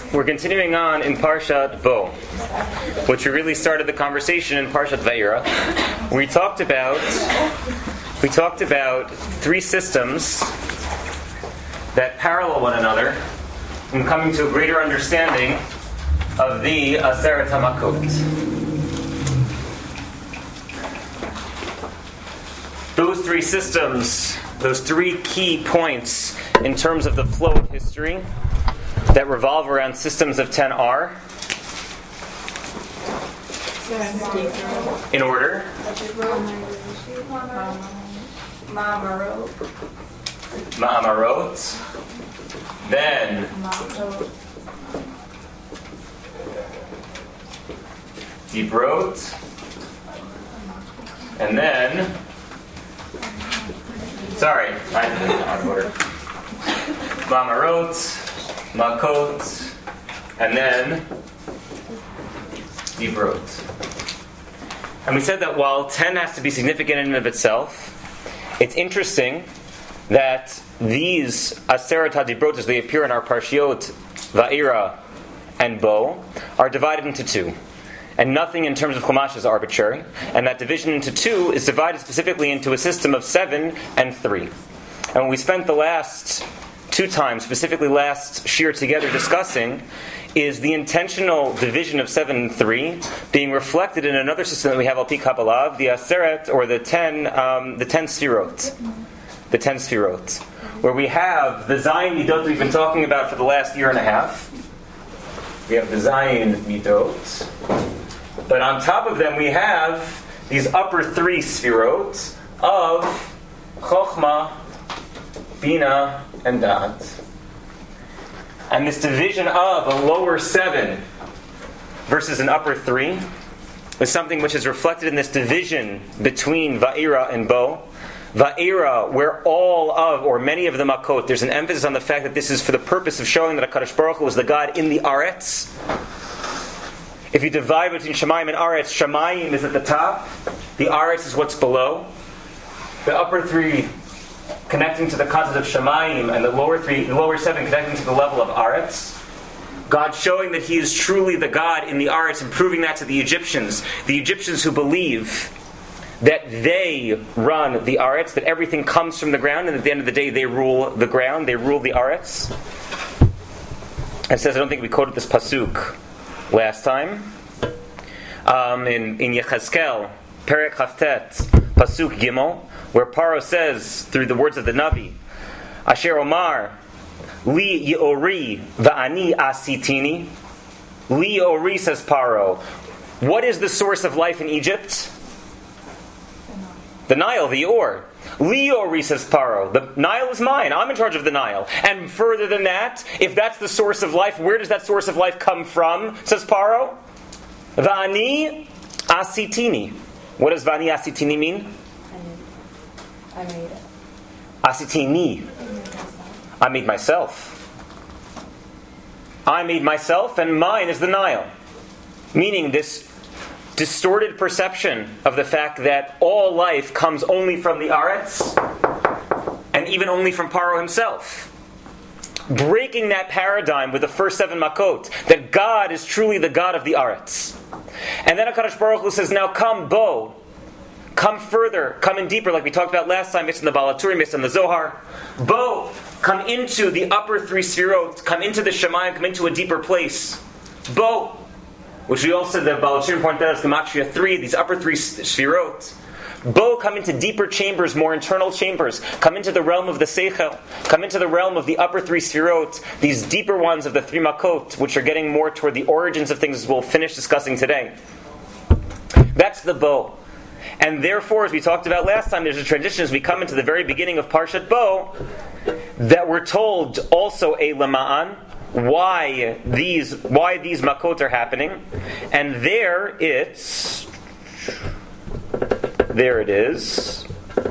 We're continuing on in Parshat Bo, which we really started the conversation in Parshat Vayera. We talked about three systems that parallel one another in coming to a greater understanding of the Aseret HaMakot. Those three systems, those three key points in terms of the flow of history that revolve around systems of 10 are in order. Ma'amarot, then Dibrot, and then I did it out of order. Ma'amarot, Makot, and then Dibrot. And we said that while 10 has to be significant in and of itself, it's interesting that these Aseret HaDibrot, as they appear in our Parshiot, Va'era and Bo, are divided into two. And nothing in terms of Chumash is arbitrary. And that division into two is divided specifically into a system of 7 and 3. And when we spent the last 2 times, specifically last Shir together discussing, is the intentional division of 7 and 3 being reflected in another system that we have Al Pi Kabbalah, the Aseret, or the 10 Sfirot. The 10 Sfirot. Where we have the Zayin Midot we've been talking about for the last year and a half. We have the Zayin Midot. But on top of them we have these upper 3 Sfirot of Chochmah, Bina, and Da'at. And this division of a lower 7 versus an upper 3 is something which is reflected in this division between Va'era and Bo. Va'era, where all of, or many of the Makot, there's an emphasis on the fact that this is for the purpose of showing that HaKadosh Baruch Hu is the God in the Aretz. If you divide between Shamayim and Aretz, Shamayim is at the top, the Aretz is what's below. The upper 3 connecting to the concept of Shamayim, and the lower 7 connecting to the level of Aretz. God showing that He is truly the God in the Aretz, and proving that to the Egyptians who believe that they run the Aretz, that everything comes from the ground, and at the end of the day they rule the ground, they rule the Aretz. It says, I don't think we quoted this pasuk last time, in Yechezkel, Perek Chavtet, pasuk Gimel, where Paro says, through the words of the Navi, Asher Omar, Li Yeori Va'ani Asitini. Li Yeori, says Paro. What is the source of life in Egypt? The Nile, the Or. Li Yeori, says Paro. The Nile is mine. I'm in charge of the Nile. And further than that, if that's the source of life, where does that source of life come from? Says Paro. Va'ani Asitini. What does Va'ani Asitini mean? I made it. Asitini. I made myself. I made myself, and mine is the Nile. Meaning this distorted perception of the fact that all life comes only from the Aretz, and even only from Paro himself. Breaking that paradigm with the first 7 Makot, that God is truly the God of the Aretz. And then HaKadosh Baruch Hu says, now come, Bo. Come further, come in deeper, like we talked about last time, it's in the Balaturim, it's in the Zohar. Bo, come into the upper 3 Sfirot, come into the Shemayim, come into a deeper place. Bo, which we also, the Balaturim pointed out as Gematria 3, these upper 3 Sfirot. Bo, come into deeper chambers, more internal chambers. Come into the realm of the Seichel. Come into the realm of the upper 3 Sfirot, these deeper ones of the 3 Makot, which are getting more toward the origins of things we'll finish discussing today. That's the Bo. And therefore, as we talked about last time, there's a transition as we come into the very beginning of Parshat Bo, that we're told also a Lama'an, why these Makot are happening. And there it is.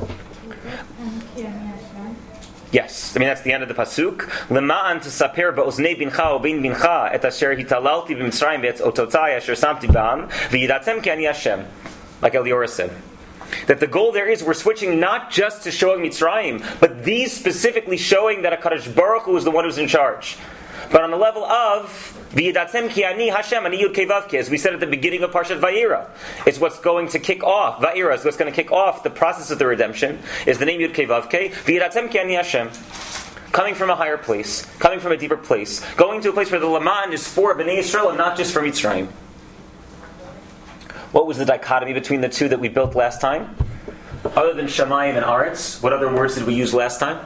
Yes, I mean that's the end of the pasuk. Lema'an tesaper ba'oznei bincha u'bein bincha et asher hitalalti b'Mitzrayim v'et ototai asher samti b'am v'yidatem ki ani Hashem. Like Eliora said. That the goal there is we're switching not just to showing Mitzrayim, but these specifically showing that HaKadosh Baruch Hu is the one who's in charge. But on the level of V'yidatzem ki ani Hashem ani Yud Kei Vav Kei, as we said at the beginning of Parshat Vayera, it's what's going to kick off. Vayera is what's going to kick off the process of the redemption. Is the name Yud Kei Vav Kei. V'yidatzem ki ani Hashem. Coming from a higher place, coming from a deeper place, going to a place where the Laman is for Bnei Yisrael and not just for Mitzrayim. What was the dichotomy between the two that we built last time? Other than Shamayim and Aretz, what other words did we use last time?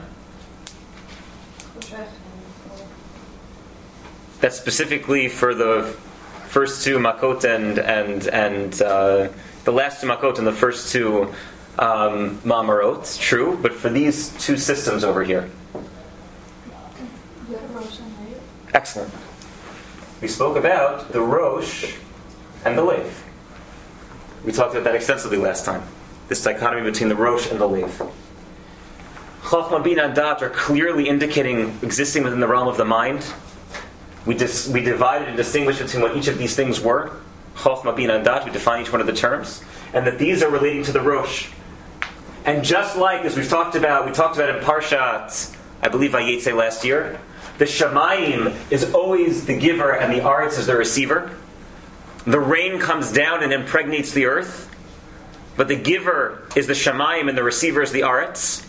That's specifically for the first two Makot and the last two Makot and the first two Ma'amarot. True, but for these two systems over here. Excellent. We spoke about the Rosh and the Lev. We talked about that extensively last time. This dichotomy between the Rosh and the Lev. Chochmah, Bina, and Dat are clearly indicating existing within the realm of the mind. We divided and distinguished between what each of these things were. Chochmah, Bina, and Dat. We define each one of the terms. And that these are relating to the Rosh. And just like, as we talked about in Parshat, I believe Vayetze last year, the Shamayim is always the giver and the Aretz is the receiver. The rain comes down and impregnates the earth. But the giver is the Shamayim and the receiver is the Aretz.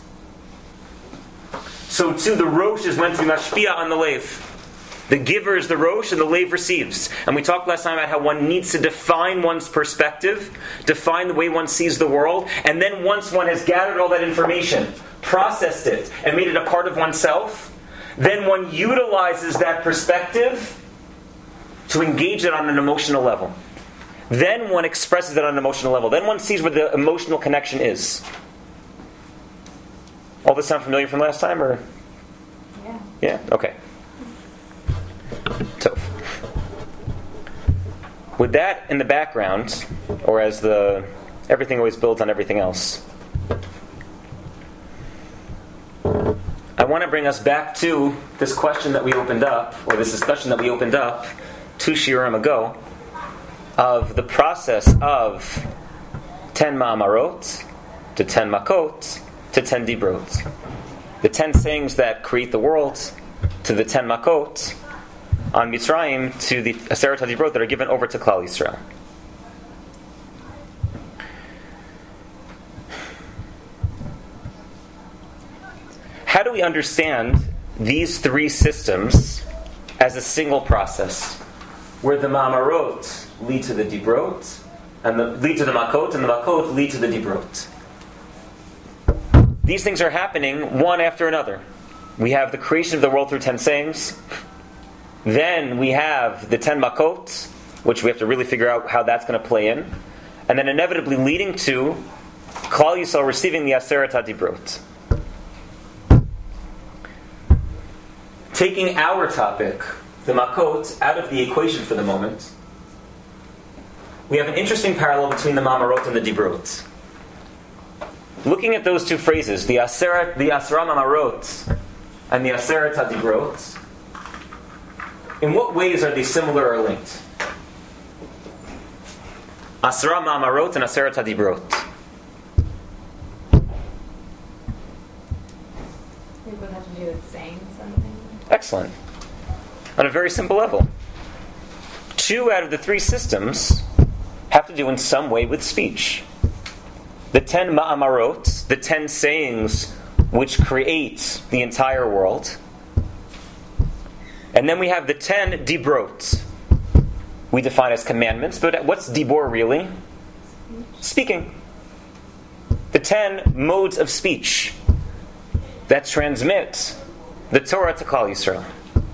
So too, the Rosh is meant to be mashpia on the Lev. The giver is the Rosh and the Lev receives. And we talked last time about how one needs to define one's perspective, define the way one sees the world, and then once one has gathered all that information, processed it, and made it a part of oneself, then one utilizes that perspective to engage it on an emotional level. Then one expresses it on an emotional level. Then one sees where the emotional connection is. All this sound familiar from last time, or? Yeah. Yeah? Okay. So, with that in the background, or as everything always builds on everything else, I want to bring us back to this question that we opened up, or this discussion that we opened up 2 shiurim ago, of the process of 10 ma'amarot to 10 makot to 10 dibrot. The 10 sayings that create the world to the 10 makot on Mitzrayim to the Aseret HaDibrot that are given over to Klal Yisrael. How do we understand these three systems as a single process, where the Ma'amarot lead to the Dibrot, and lead to the Makot, and the Makot lead to the Dibrot? These things are happening one after another. We have the creation of the world through 10 sayings. Then we have the 10 Makot, which we have to really figure out how that's going to play in. And then inevitably leading to Klal Yisrael receiving the Aseret HaDibrot. Taking our topic, the Makot, out of the equation for the moment, we have an interesting parallel between the Ma'amarot and the Dibrot. Looking at those two phrases, the Aseret Ma'amarot and the Aseret HaDibrot, in what ways are they similar or linked? Asra Ma'amarot and Aseret HaDibrot. They would have to do with saying something. Excellent. On a very simple level. 2 out of the 3 systems have to do in some way with speech. The 10 ma'amarot, the 10 sayings which create the entire world. And then we have the 10 dibrot. We define as commandments, but what's dibor really? Speaking. The 10 modes of speech that transmit the Torah to Klal Yisrael.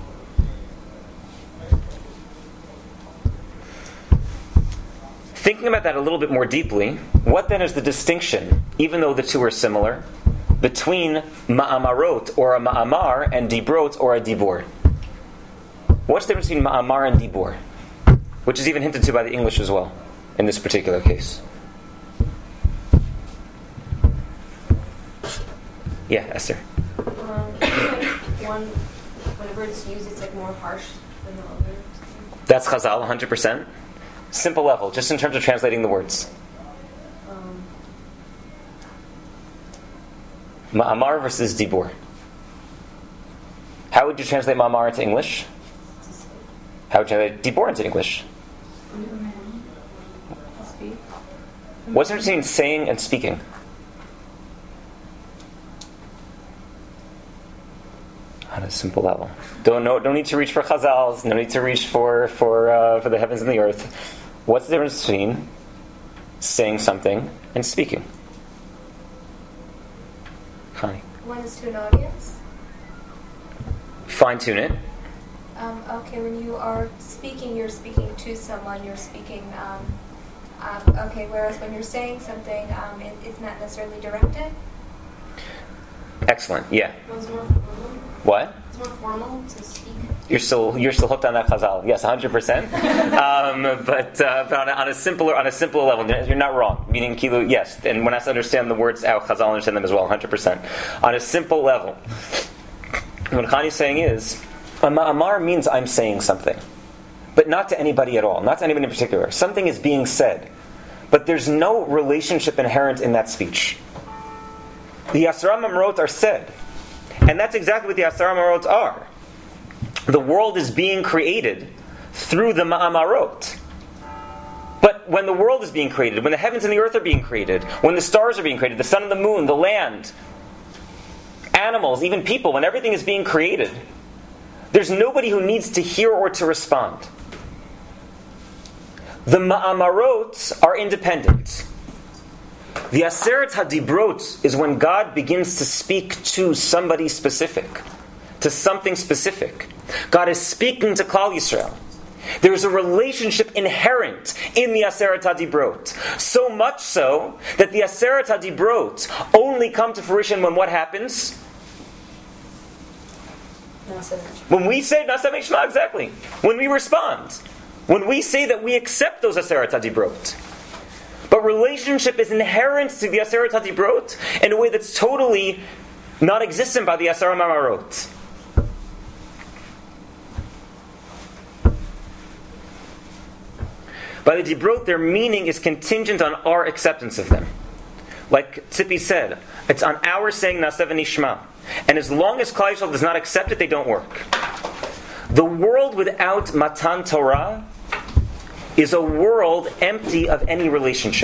Thinking about that a little bit more deeply, what then is the distinction, even though the two are similar, between ma'amarot or a ma'amar and dibrot or a dibor? What's the difference between ma'amar and dibor? Which is even hinted to by the English as well, in this particular case. Yeah, Esther. Whenever it's used, it's like more harsh than the other. That's Chazal, 100%. Simple level, just in terms of translating the words. Ma'amar versus dibor. How would you translate ma'amar into English? How would you translate dibor into English? What's the difference between saying and speaking? On a simple level. Don't need to reach for chazals. No need to reach for the heavens and the earth. What's the difference between saying something and speaking? Connie. One is to an audience. Fine tune it. Okay, when you are speaking, you're speaking to someone. You're speaking. Okay, whereas when you're saying something, it's not necessarily directed. Excellent. Yeah. One's more formal. What? It's more formal to speak. You're still hooked on that chazal. Yes, 100%. But on a simpler level, you're not wrong. Meaning, kilu, yes. And when I understand the words out, chazal understand them as well, 100%. On a simple level, what Chani's saying is, Amar means I'm saying something, but not to anybody at all, not to anybody in particular. Something is being said, but there's no relationship inherent in that speech. The Asara Mamrot are said, and that's exactly what the Asara Mamrot are. The world is being created through the Ma'amarot. But when the world is being created, when the heavens and the earth are being created, when the stars are being created, the sun and the moon, the land, animals, even people, when everything is being created, there's nobody who needs to hear or to respond. The Ma'amarot are independent. The Aseret HaDibrot is when God begins to speak to somebody specific, to something specific. God is speaking to Klal Yisrael. There is a relationship inherent in the Aseret HaDibrot. So much so that the Aseret HaDibrot only come to fruition when what happens? When we say Nasa Mishma, exactly. When we respond. When we say that we accept those Aseret HaDibrot. But relationship is inherent to the Aseret HaDibrot in a way that's totally non-existent by the Asara Mamarot. By the Dibrot, their meaning is contingent on our acceptance of them. Like Tzipi said, it's on our saying Na'aseh v'nishma. And as long as Klal Yisrael does not accept it, they don't work. The world without Matan Torah is a world empty of any relationship.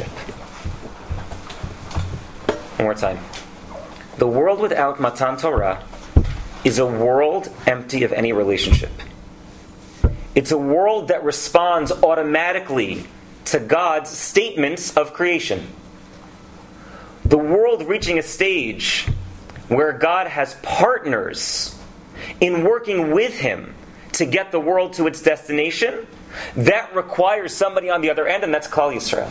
One more time. The world without Matan Torah is a world empty of any relationship. It's a world that responds automatically to God's statements of creation. The world reaching a stage where God has partners in working with Him to get the world to its destination, that requires somebody on the other end, and that's Klal Yisrael.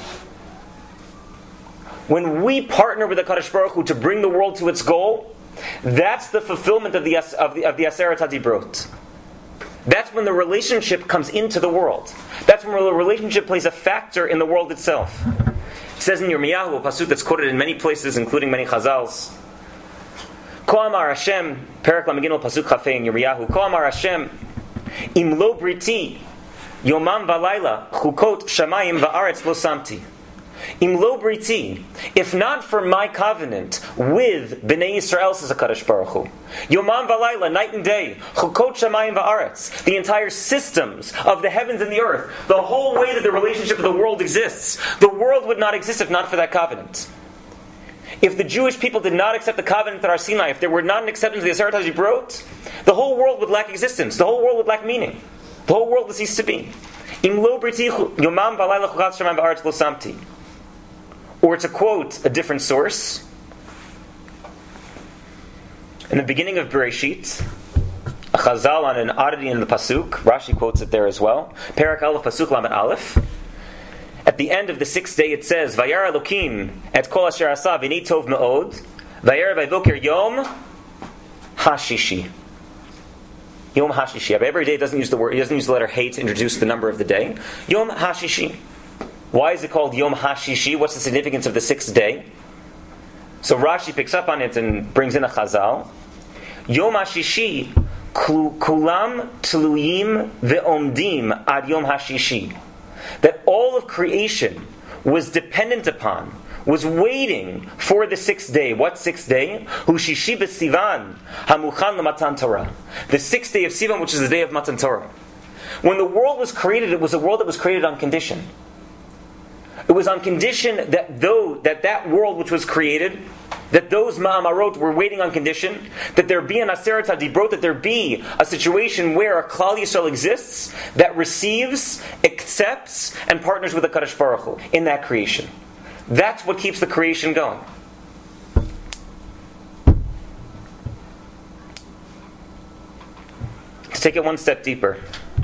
When we partner with the Kadosh Baruch Hu to bring the world to its goal, that's the fulfillment of the Aseret HaDibrot. That's when the relationship comes into the world. That's when the relationship plays a factor in the world itself. It says in Yirmiyahu, a pasuk that's quoted in many places, including many chazals, Ko amar Hashem, Perek Lameginu pasuk Chafei in Yirmiyahu, Ko amar Hashem, Im lo briti, Yomam v'layla, Chukot shamayim va'aretz lo samti. Im lo briti, if not for my covenant with Bnei Yisrael, says HaKadosh Baruch Hu, Yomam v'layla, night and day, Chukot shamayim va'aretz, the entire systems of the heavens and the earth, the whole way that the relationship of the world exists, the world would not exist if not for that covenant. If the Jewish people did not accept the covenant at Har Sinai, if there were not an acceptance of the Aseret HaDibrot, the whole world would lack existence. The whole world would lack meaning. The whole world would cease to be. Im lo briti yomam v'layla chukot shamayim va'aretz lo samti. Or to quote a different source, in the beginning of Bereshit, a chazal on an oddity in the pasuk, Rashi quotes it there as well, Perek Aleph pasuk lamed Aleph. At the end of the sixth day it says, Vayar Elokim et kol asher asa v'nei tov me'od, Vayar vayvoker yom hashishi. Yom hashishi. Every day it doesn't use the word, he doesn't use the letter Hey to introduce the number of the day. Yom hashishi. Why is it called Yom hashishi? What's the significance of the sixth day? So Rashi picks up on it and brings in a chazal. Yom hashishi kulam tluyim ve'omdim ad yom hashishi. That all of creation was dependent upon, was waiting for the sixth day. What sixth day? Hu shishi b'Sivan hamuchan l'matan Torah. The sixth day of Sivan, which is the day of Matan Torah. When the world was created, it was a world that was created on condition. It was on condition that that world which was created, that those ma'amarot were waiting on condition, that there be an aseret hadibrot, that there be a situation where a Klal Yisrael exists that receives, accepts, and partners with the Kadosh Baruch Hu in that creation. That's what keeps the creation going. To take it one step deeper,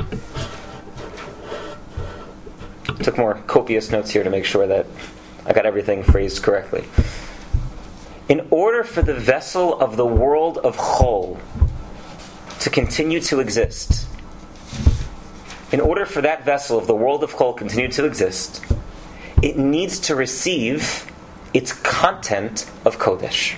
I took more copious notes here to make sure that I got everything phrased correctly. In order for the vessel of the world of Chol to continue to exist, in order for that vessel of the world of Chol to continue to exist, it needs to receive its content of Kodesh.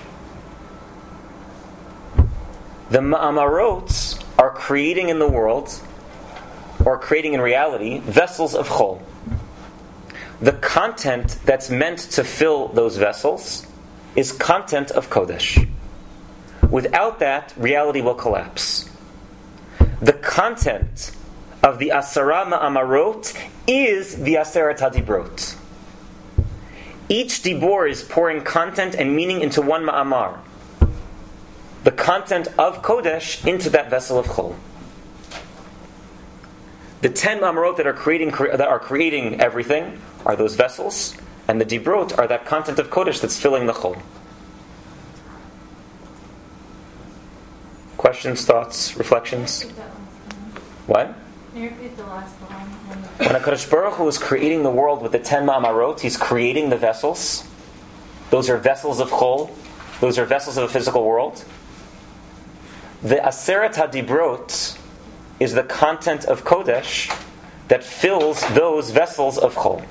The Ma'amarot are creating in the world, or creating in reality, vessels of Chol. The content that's meant to fill those vessels is content of Kodesh. Without that, reality will collapse. The content of the Asara Ma'amarot is the Aseret HaDibrot. Each Dibor is pouring content and meaning into one Ma'amar. The content of Kodesh into that vessel of Chol. The 10 Ma'amarot that are creating everything are those vessels, and the Dibrot are that content of Kodesh that's filling the Chol. Questions, thoughts, reflections? What? Can you repeat the last one? When HaKadosh Baruch Hu is creating the world with the 10 Ma'amarot, He's creating the vessels. Those are vessels of Chol. Those are vessels of a physical world. The Aseret HaDibrot is the content of Kodesh that fills those vessels of Chol.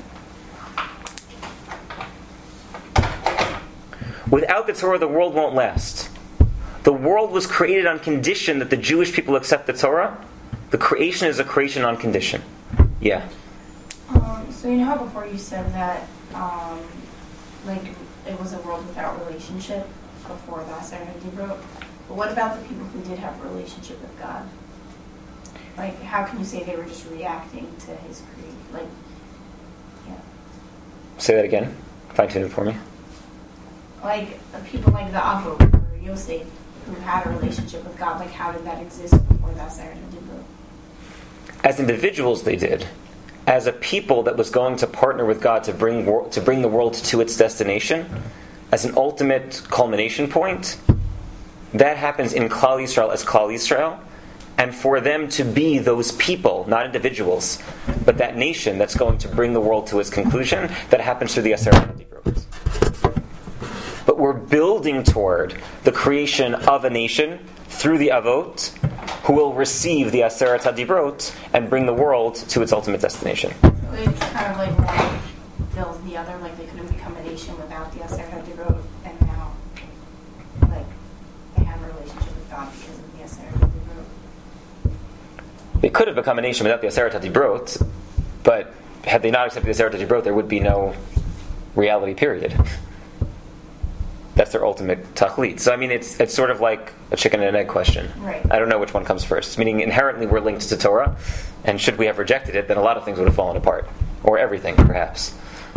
Without the Torah, the world won't last. The world was created on condition that the Jewish people accept the Torah. The creation is a creation on condition. Yeah. So you know how before you said that, like it was a world without relationship before the Aseret HaDibrot. But what about the people who did have a relationship with God? Like, how can you say they were just reacting to His creation? Like, yeah. Say that again. Fine tune it for me. Like people like the Avot or Yosef who had a relationship with God. Like, how did that exist before the Aseret HaDibrot? As individuals, they did. As a people that was going to partner with God to bring the world to its destination, as an ultimate culmination point, that happens in Klal Yisrael as Klal Yisrael, and for them to be those people, not individuals, but that nation that's going to bring the world to its conclusion, that happens through the Aseret HaDibrot. But we're building toward the creation of a nation through the Avot, who will receive the Aseret HaDibrot and bring the world to its ultimate destination. So it's kind of like one fills the other. Like they couldn't become a nation without the Aseret HaDibrot, and now, like, they have a relationship with God because of the Aseret HaDibrot. They could have become a nation without the Aseret HaDibrot, but had they not accepted the Aseret HaDibrot, there would be no reality, period. That's their ultimate tachlit. So I mean, it's sort of like a chicken and an egg question. Right. I don't know which one comes first. Meaning inherently we're linked to Torah, and should we have rejected it, then a lot of things would have fallen apart. Or everything, perhaps.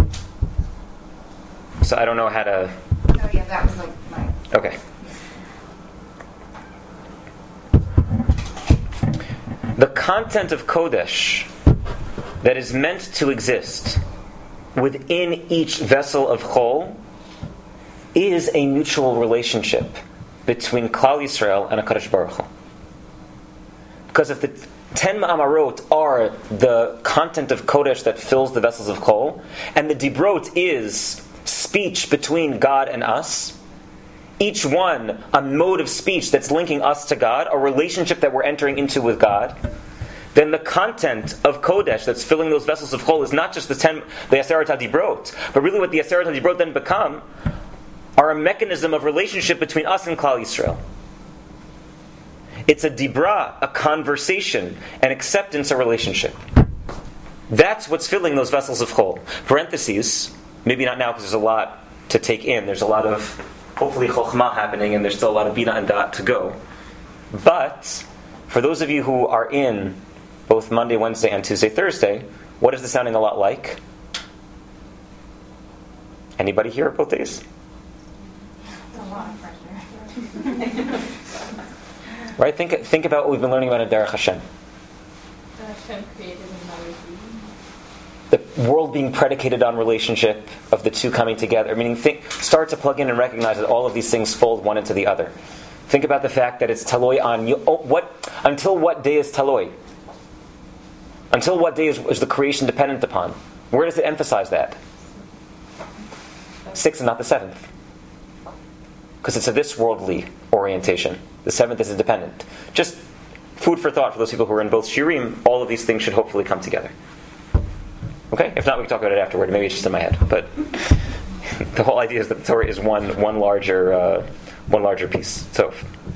So I don't know how to... Oh yeah, that was like my... Okay. The content of Kodesh that is meant to exist within each vessel of Chol is a mutual relationship between Klal Yisrael and HaKadosh Baruch Hu. Because if the 10 Ma'amarot are the content of Kodesh that fills the vessels of Chol, and the Dibrot is speech between God and us, each one a mode of speech that's linking us to God, a relationship that we're entering into with God, then the content of Kodesh that's filling those vessels of Chol is not just the Aseret HaDibrot, but really what the Aseret HaDibrot then become are a mechanism of relationship between us and Klal Yisrael. It's a dibra, a conversation, an acceptance, a relationship. That's what's filling those vessels of Chol. Parentheses, maybe not now because there's a lot to take in. There's a lot of, hopefully, chokhmah happening, and there's still a lot of bina and da'at to go. But, for those of you who are in both Monday, Wednesday, and Tuesday, Thursday, what is this sounding a lot like? Anybody here both days? It's a lot of pressure. Right? Think about what we've been learning about in Derech Hashem. Hashem created another being. The world being predicated on relationship of the two coming together. Meaning, start to plug in and recognize that all of these things fold one into the other. Think about the fact that it's taloi on you. Until what day is taloi? Until what day is the creation dependent upon? Where does it emphasize that? 6th and not the 7th. Because it's a this worldly orientation. The 7th is independent. Just food for thought for those people who are in both shirim. All of these things should hopefully come together. Okay? If not, we can talk about it afterward. Maybe it's just in my head. But the whole idea is that the Torah is one larger piece. So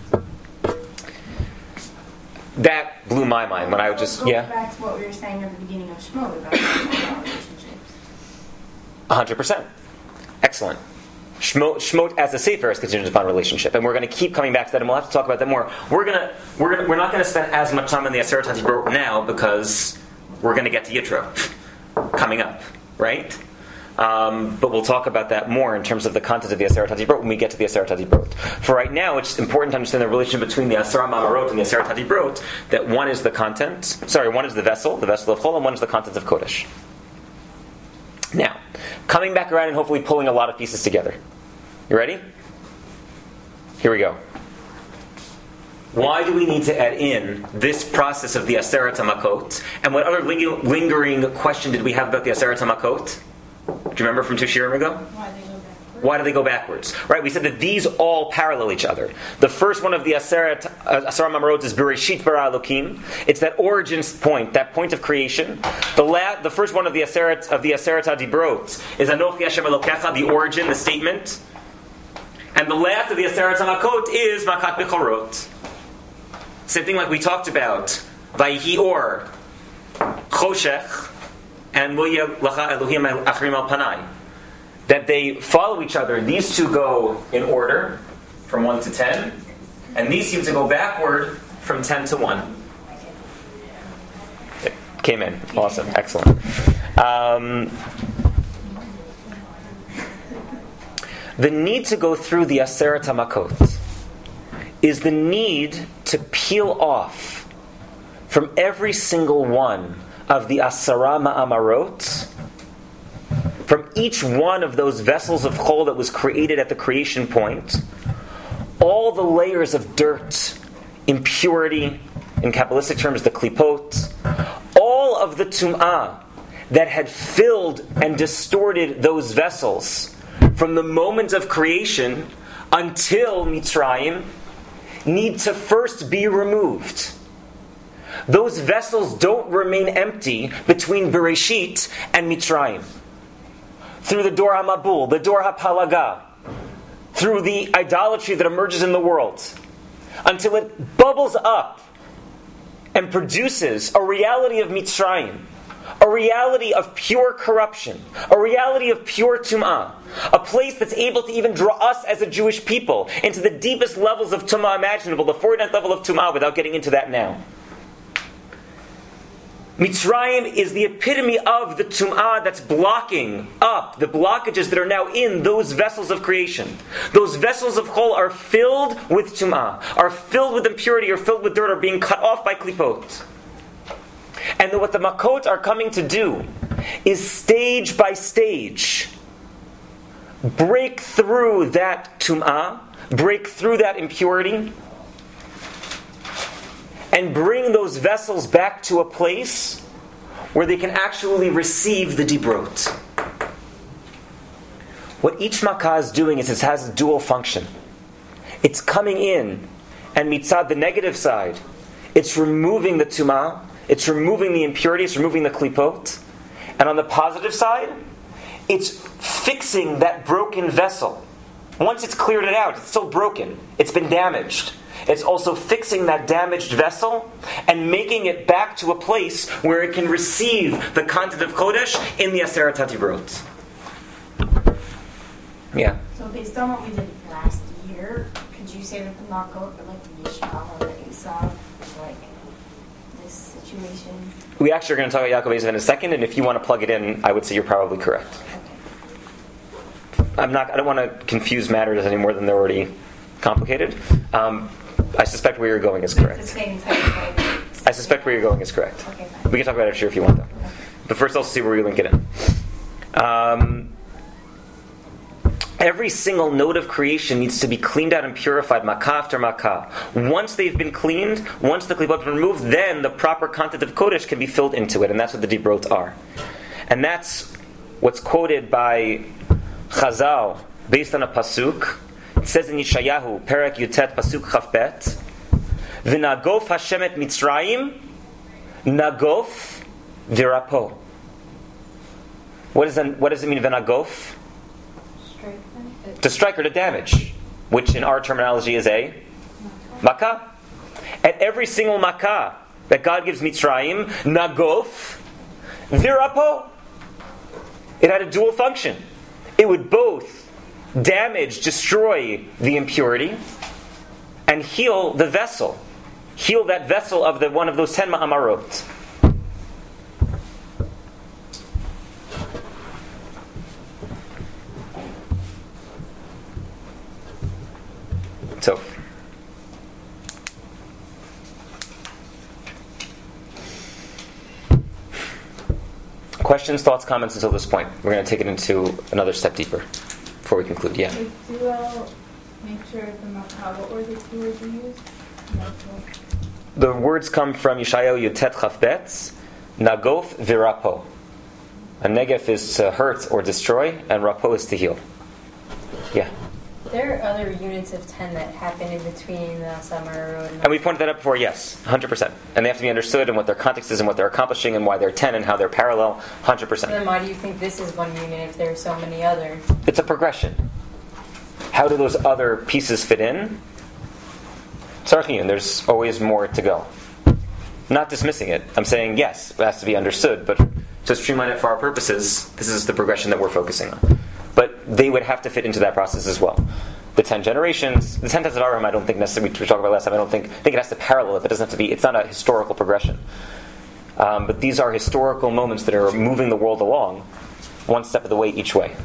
that blew my mind when I would just back to what we were saying at the beginning of Shemot about relationships. 100%. Excellent. Shemot as a sefer is contingent upon relationship, and we're going to keep coming back to that, and we'll have to talk about that more. We're not going to spend as much time on the Aseret HaDibrot now because we're going to get to Yitro coming up, right? But we'll talk about that more in terms of the content of the Aseret HaDibrot when we get to the Aseret HaDibrot. For right now, it's important to understand the relationship between the Asara Mamarot and the Aseret HaDibrot, that one is the content, one is the vessel of Chol, and one is the content of Kodesh. Now, coming back around and hopefully pulling a lot of pieces together. You ready? Here we go. Why do we need to add in this process of the Aseret HaMakot? And what other lingering question did we have about the Aseret HaMakot? Do you remember from 2 shirim ago? Why do they go backwards? Right, we said that these all parallel each other. The first one of the Aseret Mamarot is Bereshit bara Elokim. It's that origin point, that point of creation. The first one of the Aseret HaDibrot is Anochi Hashem Elokecha, the origin, the statement. And the last of the Aseret HaMakot is Makat Bechorot. Same thing like we talked about. Vayihi Or, Choshech, and Lo Yeh Lacha Elohim Achrim Al Panai. That they follow each other. These two go in order, from 1 to 10. And these seem to go backward from 10 to 1. It came in. Awesome. Excellent. The need to go through the Aseret HaMakot is the need to peel off from every single one of the Asara Ma'amarot, from each one of those vessels of chol that was created at the creation point, all the layers of dirt, impurity, in Kabbalistic terms the klipot, all of the tum'ah that had filled and distorted those vessels from the moment of creation until Mitzrayim need to first be removed. Those vessels don't remain empty between Bereshit and Mitzrayim. Through the Dor HaMabul, the Dor HaPalaga, through the idolatry that emerges in the world, until it bubbles up and produces a reality of Mitzrayim, a reality of pure corruption, a reality of pure Tum'ah, a place that's able to even draw us as a Jewish people into the deepest levels of Tum'ah imaginable, the 49th level of Tum'ah, without getting into that now. Mitzrayim is the epitome of the Tum'ah that's blocking up the blockages that are now in those vessels of creation. Those vessels of Chol are filled with Tum'ah, are filled with impurity, are filled with dirt, are being cut off by Klipot. And what the Makot are coming to do is stage by stage break through that Tum'ah, break through that impurity, and bring those vessels back to a place where they can actually receive the Dibrot. What each Makkah is doing is it has a dual function. It's coming in, and mitzad, the negative side, it's removing the Tum'ah, it's removing the impurity, it's removing the Klipot. And on the positive side, it's fixing that broken vessel. Once it's cleared it out, it's still broken. It's been damaged. It's also fixing that damaged vessel and making it back to a place where it can receive the content of Kodesh in the Aseret HaDibrot. Yeah. So based on what we did last year, could you say that the Makot, or like the Yishmael or the Esav, is like this situation? We actually are going to talk about Yaakov Esav in a second, and if you want to plug it in, I would say you're probably correct. Okay. I don't want to confuse matters any more than they're already complicated. I suspect where you're going is It's the correct. same type of thing. I suspect where you're going is correct. Okay, fine. We can talk about it sure if you want, though. Okay. But first, let's see where we link it in. Every single node of creation needs to be cleaned out and purified, makah after makah. Once they've been cleaned, once the klipot have been removed, then the proper content of Kodesh can be filled into it, and that's what the dibrot are. And that's what's quoted by Chazal, based on a pasuk. It says in Yeshayahu, Perek Yutet, pasuk Chavbet, V'nagof Hashem et Mitzrayim, nagof v'rapo. What does it mean, v'nagof? To strike or to damage, which in our terminology is a makah. At every single makah that God gives Mitzrayim, nagof v'rapo. It had a dual function. It would both damage, destroy the impurity, and heal the vessel. Heal that vessel of one of those 10 ma'amarot. So, questions, thoughts, comments until this point. We're going to take it into another step deeper before we conclude. Yeah. Do I make sure the makah, what were the two words you used? The words come from Yeshayahu Yutet Chafbetz, nagof v'rapo. A negef is to hurt or destroy, and rapo is to heal. Yeah. There are other units of 10 that happen in between the Samara Road And we pointed that out before, yes, 100%. And they have to be understood and what their context is and what they're accomplishing and why they're 10 and how they're parallel, 100%. Then why do you think this is one unit if there are so many others? It's a progression. How do those other pieces fit in? Tzarchiyun, there's always more to go. Not dismissing it. I'm saying, yes, it has to be understood, but to streamline it for our purposes, this is the progression that we're focusing on. But they would have to fit into that process as well. The 10 generations, the 10 Tetzavarim, I don't think necessarily, we talked about last time, I think it has to parallel it. It doesn't have to be, it's not a historical progression. But these are historical moments that are moving the world along, one step of the way each way.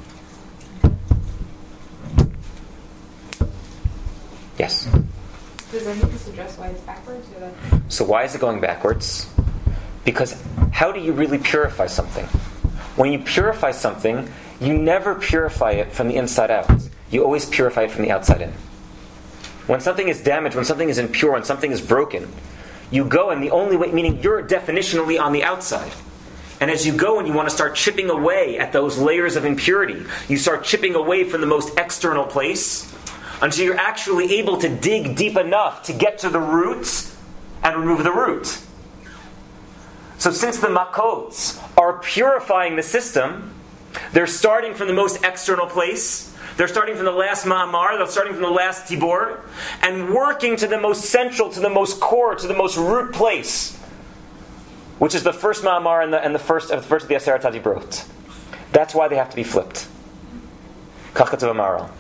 Yes? Does any of this address why it's backwards? Or that? So why is it going backwards? Because how do you really purify something? When you purify something, you never purify it from the inside out. You always purify it from the outside in. When something is damaged, when something is impure, when something is broken, you go and the only way, meaning you're definitionally on the outside. And as you go and you want to start chipping away at those layers of impurity, you start chipping away from the most external place until you're actually able to dig deep enough to get to the roots and remove the root. So since the makots are purifying the system, they're starting from the most external place, they're starting from the last ma'amar, they're starting from the last tibor, and working to the most central, to the most core, to the most root place, which is the first ma'amar and the first of the Aseret HaDibrot. That's why they have to be flipped. Kach Katuv Amaral.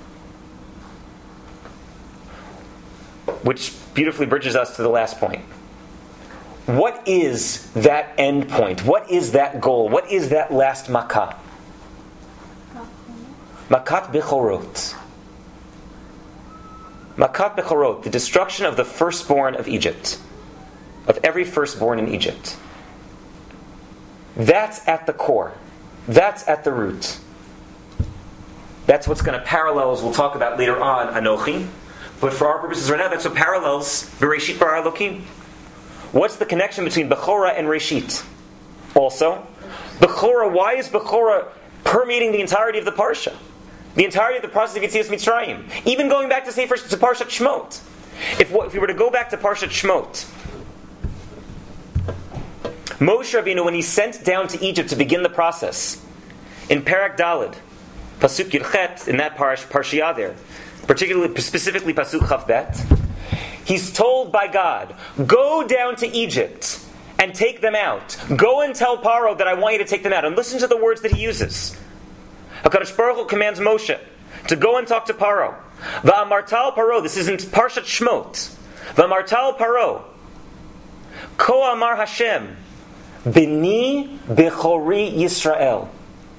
Which beautifully bridges us to the last point. What is that end point? What is that goal? What is that last makah? Makat Bechorot. Makat Bechorot, the destruction of the firstborn of Egypt. Of every firstborn in Egypt. That's at the core. That's at the root. That's what's going to parallel, as we'll talk about later on, Anochi. But for our purposes right now, that's what parallels Bereshit Bara Elokim. What's the connection between Bechorah and Reshit? Also, Bechorah, why is Bechorah permeating the entirety of the Parsha? The entirety of the process of Yetzias Mitzrayim. Even going back to Parshat Shemot. If we were to go back to Parshat Shemot, Moshe Rabbeinu, when he's sent down to Egypt to begin the process, in Parak Daled, Pasuk Yirchet, in that Parshiyah there, specifically Pasuk Chavbet, he's told by God, go down to Egypt and take them out. Go and tell Paro that I want you to take them out. And listen to the words that he uses. HaKadosh Baruch Hu commands Moshe to go and talk to Paro. Va'amartal Paro, this is in Parshat Shmot. Va'amartal Paro, Ko Amar Hashem, B'ni Bechori Yisrael.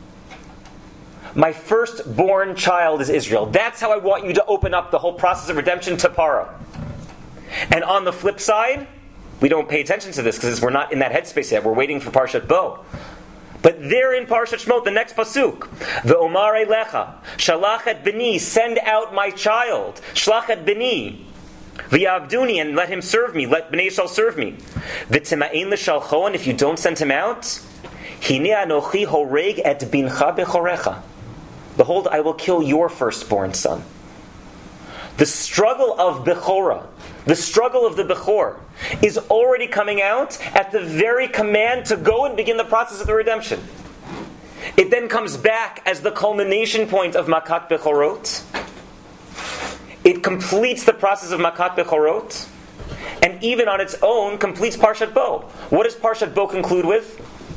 My firstborn child is Israel. That's how I want you to open up the whole process of redemption to Paro. And on the flip side, we don't pay attention to this because we're not in that headspace yet. We're waiting for Parshat Bo. But there in Parshat Shemot, the next pasuk, Ve'omar elecha, shalach et b'ni, send out my child, shlach et b'ni, v'yavduni, and let him serve me, let b'nei Yisrael serve me. V'tima'in l'shalcho, and if you don't send him out, hinei anochi horeg et bincha bechorecha. Behold, I will kill your firstborn son. The struggle of Bechorah, the struggle of the Bechor, is already coming out at the very command to go and begin the process of the redemption. It then comes back as the culmination point of Makat Bechorot. It completes the process of Makat Bechorot, and even on its own completes Parshat Bo. What does Parshat Bo conclude with?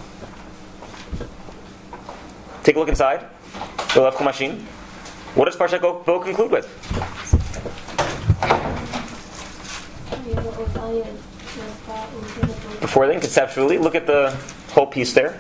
Take a look inside. You'll have Chumashin. What does Parshat Bo conclude with? Before then, conceptually, look at the whole piece there.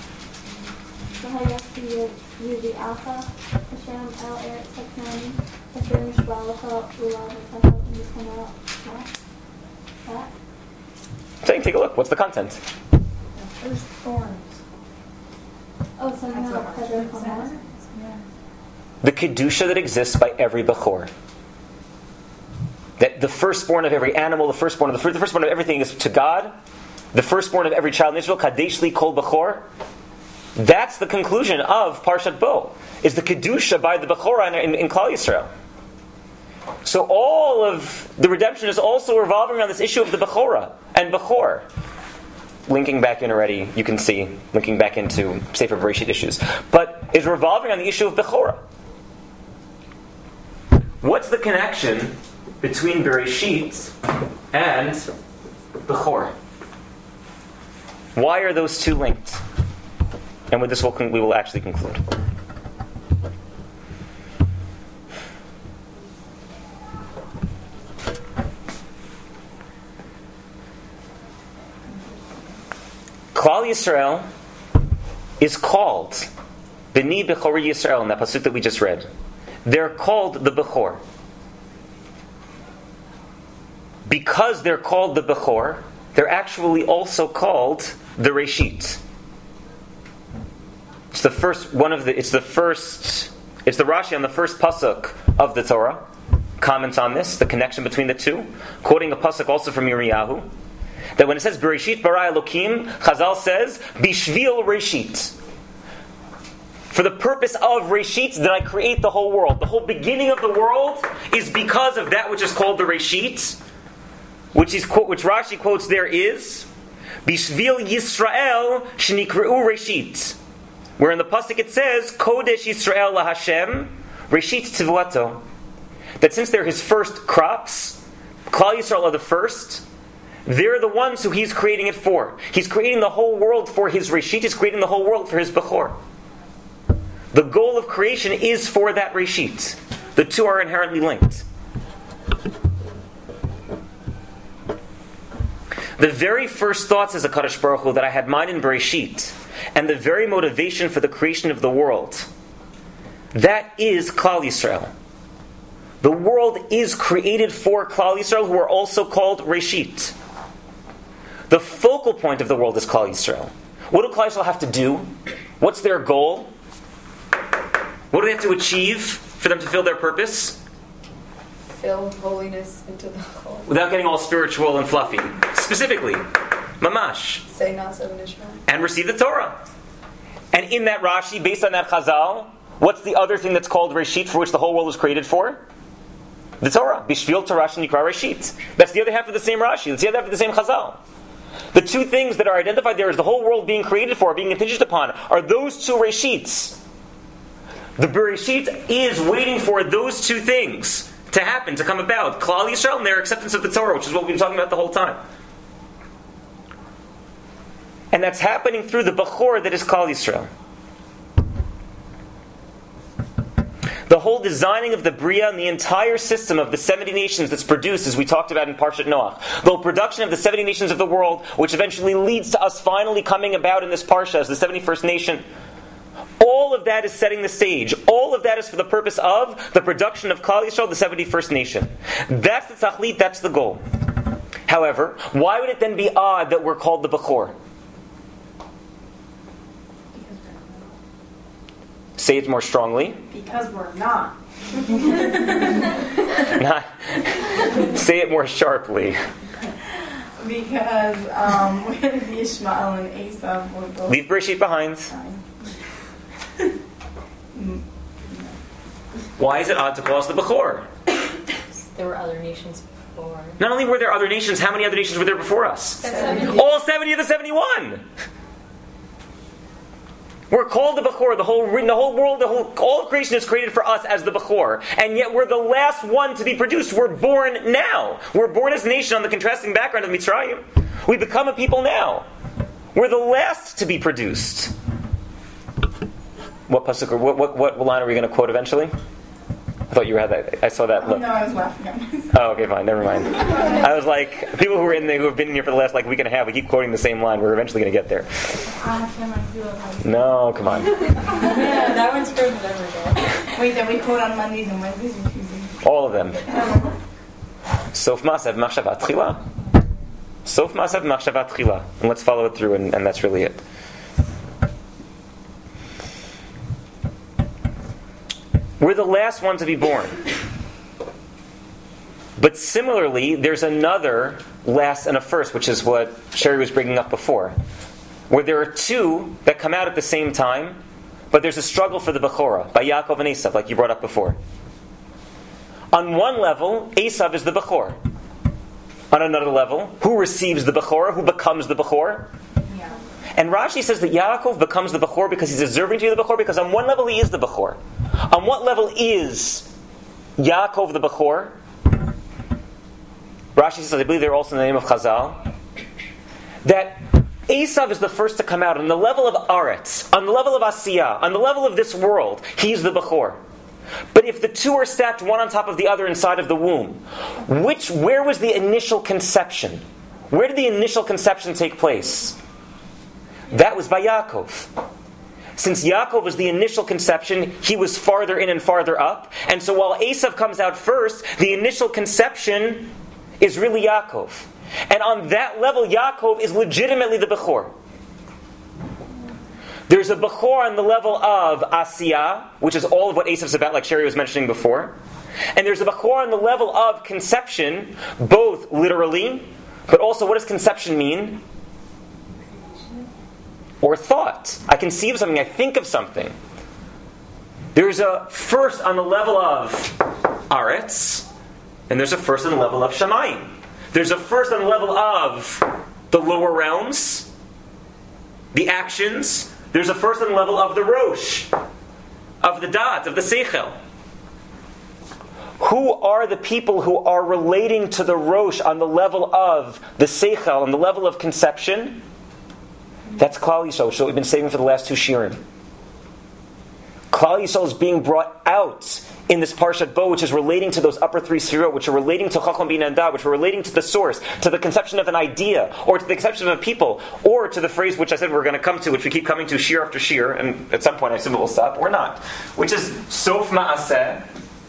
Saying, take a look. What's the content? First thorns. Oh, somehow The kedusha that exists by every bechor. That the firstborn of every animal, the firstborn of the fruit, the firstborn of everything is to God. The firstborn of every child in Israel, kadesh li kol bechor. That's the conclusion of Parshat Bo. Is the kedusha by the bechorah in Klal Yisrael. So all of the redemption is also revolving around this issue of the bechorah and bechor. Linking back in already, you can see, linking back into Sefer Bereshit issues. But is revolving on the issue of bechorah. What's the connection between Bereshit and Bechor? Why are those two linked? And with this we will actually conclude. Klal Yisrael is called B'ni Bechori Yisrael in that pasuk that we just read. They're called the Bechor. Because they're called the Bechor, they're actually also called the Reshit. It's the first one of the. It's the Rashi on the first pasuk of the Torah. Comments on this, the connection between the two, quoting a pasuk also from Yirmiyahu, that when it says Bereshit bara Elokim, Chazal says Bishvil Reshit. For the purpose of Reshit did I create the whole world. The whole beginning of the world is because of that which is called the Reshit, which Rashi quotes there is Bishvil Yisrael Shenikreu Reshit, where in the pasuk it says Kodesh Yisrael LaHashem Reshit Tivlato, that since they're his first crops, Klal Yisrael are the first. They're the ones who he's creating it for. He's creating the whole world for his Reshit. He's creating the whole world for his Bechor. The goal of creation is for that Reshit. The two are inherently linked. The very first thoughts as a Kadosh Baruch Hu that I had mine in Bereshit, and the very motivation for the creation of the world, that is Klal Yisrael. The world is created for Klal Yisrael, who are also called Reshit. The focal point of the world is Klal Yisrael. What do Klal Yisrael have to do? What's their goal? What do they have to achieve for them to fulfill their purpose? Fill holiness into the whole. Without getting all spiritual and fluffy. Specifically, mamash. Say Nasa Nishma. And receive the Torah. And in that Rashi, based on that Chazal, what's the other thing that's called Reshit, for which the whole world was created for? The Torah. Bishvil Torah Shenikra Reshit. That's the other half of the same Rashi. That's the other half of the same Chazal. The two things that are identified there as the whole world being created for, being contingent upon, are those two Reshits. The Bereshit is waiting for those two things to happen, to come about. Klal Yisrael and their acceptance of the Torah, which is what we've been talking about the whole time. And that's happening through the Bechor that is Klal Yisrael. The whole designing of the Bria and the entire system of the 70 nations that's produced, as we talked about in Parshat Noach, the whole production of the 70 nations of the world, which eventually leads to us finally coming about in this Parsha as the 71st nation, all of that is setting the stage. All of that is for the purpose of the production of Klal Yisrael, the 71st nation. That's the tachlit, that's the goal. However, why would it then be odd that we're called the Bechor? Say it more strongly. Because we're not. Not, say it more sharply. Because where did the Ishmael and Esav were both? Leave Bereshit behind. Why is it odd to call us the Bechor? There were other nations before. Not only were there other nations, how many other nations were there before us? 70. All 70 of the 71! We're called the Bechor. The whole world, all of creation is created for us as the Bechor. And yet we're the last one to be produced. We're born now. We're born as a nation on the contrasting background of Mitzrayim. We become a people now. We're the last to be produced. What pasuk? What line are we going to quote eventually? I thought you had that. I saw that look. No, I was laughing at myself. Oh, okay, fine. Never mind. I was like, people who are in there, who have been in here for the last week and a half, we keep quoting the same line. We're eventually going to get there. No, come on. Yeah, that one's for every day. Wait, then we quote on Mondays and Wednesdays and Tuesdays. All of them. Sof Ma'asav Machshavat Tchila. Sof Ma'asav Machshavat Tchila. And let's follow it through, and that's really it. We're the last one to be born. But similarly, there's another last and a first, which is what Sherry was bringing up before, where there are two that come out at the same time, but there's a struggle for the Bechorah, by Yaakov and Esav, like you brought up before. On one level, Esav is the Bechor. On another level, who receives the Bechorah, who becomes the Bechor? Yeah. And Rashi says that Yaakov becomes the Bechor because he's deserving to be the Bechor, because on one level he is the Bechor. On what level is Yaakov the Bechor? Rashi says, I believe they're also in the name of Chazal, that Esav is the first to come out on the level of Aretz, on the level of Asiyah, on the level of this world. He's the Bechor. But if the two are stacked one on top of the other inside of the womb, where was the initial conception? Where did the initial conception take place? That was by Yaakov. Since Yaakov was the initial conception, he was farther in and farther up. And so while Esav comes out first, the initial conception is really Yaakov. And on that level, Yaakov is legitimately the Bechor. There's a Bechor on the level of Asiyah, which is all of what Esav's about, like Sherry was mentioning before. And there's a Bechor on the level of conception, both literally, but also what does conception mean? Or thought. I conceive of something, I think of something. There's a first on the level of Aretz, and there's a first on the level of Shamayim. There's a first on the level of the lower realms, the actions. There's a first on the level of the Rosh, of the Dat, of the Seichel. Who are the people who are relating to the Rosh on the level of the Seichel, on the level of conception? That's Klal Yisrael, which is what we've been saving for the last two shiurim. Klal Yisrael is being brought out in this Parshat Bo, which is relating to those upper three sefirot, which are relating to Chacham Bina and Da, which are relating to the source, to the conception of an idea, or to the conception of a people, or to the phrase which I said we're going to come to, which we keep coming to shiur after shiur, and at some point I assume it will stop, or not, which is Sof Ma'aseh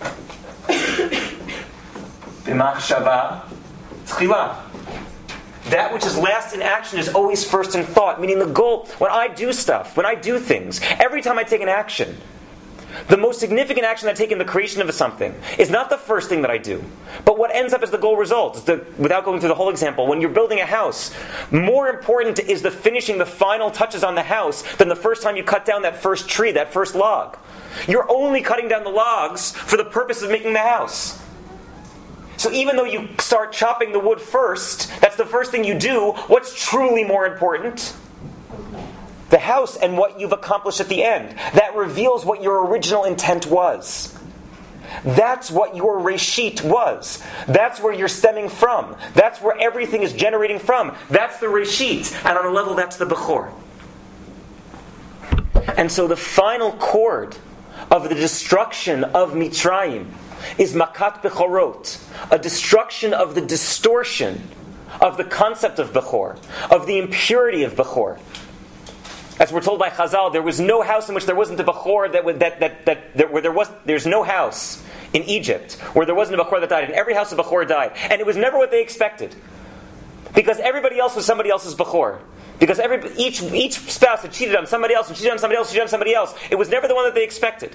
B'machshava Tchila. That which is last in action is always first in thought, meaning the goal, when I do stuff, when I do things, every time I take an action, the most significant action I take in the creation of something is not the first thing that I do, but what ends up as the goal result. Without going through the whole example, when you're building a house, more important is the finishing, the final touches on the house than the first time you cut down that first tree, that first log. You're only cutting down the logs for the purpose of making the house. So even though you start chopping the wood first, that's the first thing you do, what's truly more important? The house and what you've accomplished at the end. That reveals what your original intent was. That's what your reshit was. That's where you're stemming from. That's where everything is generating from. That's the reshit. And on a level, that's the Bechor. And so the final chord of the destruction of Mitzrayim is Makat Bechorot, a destruction of the distortion of the concept of Bechor, of the impurity of Bechor. As we're told by Chazal, there was no house in which there wasn't a Bechor there's no house in Egypt where there wasn't a Bechor that died, and every house of Bechor died. And it was never what they expected. Because everybody else was somebody else's Bechor. Because each spouse had cheated on somebody else, and cheated on somebody else, cheated on somebody else. It was never the one that they expected.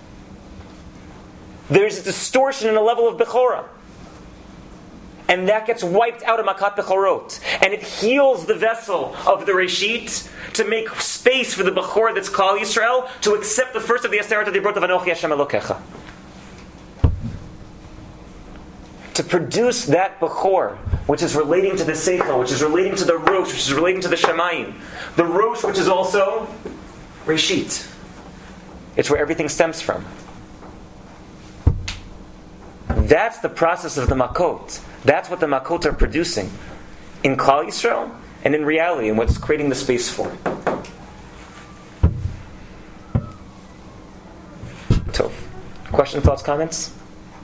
There's a distortion in the level of Bechorah. And that gets wiped out of Makat Bechorot. And it heals the vessel of the Reshit to make space for the Bechor that's Klal Yisrael to accept the first of the Aseret HaDibrot of Anochi Hashem Elokecha. To produce that Bechor, which is relating to the Seichel, which is relating to the Rosh, which is relating to the Shemayim. The Rosh, which is also Reshit. It's where everything stems from. That's the process of the Makot. That's what the Makot are producing in Klal Yisrael and in reality, and what's creating the space for it. So, questions, thoughts, comments?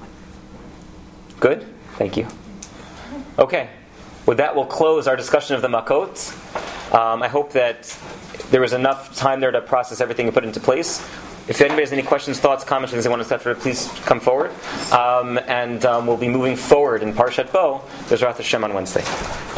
Good? Thank you. Okay. With that, we'll close our discussion of the Makot. I hope that there was enough time there to process everything and put into place. If anybody has any questions, thoughts, comments, things they want to set for it, please come forward. And we'll be moving forward in Parshat Bo. There's Rath Hashem on Wednesday.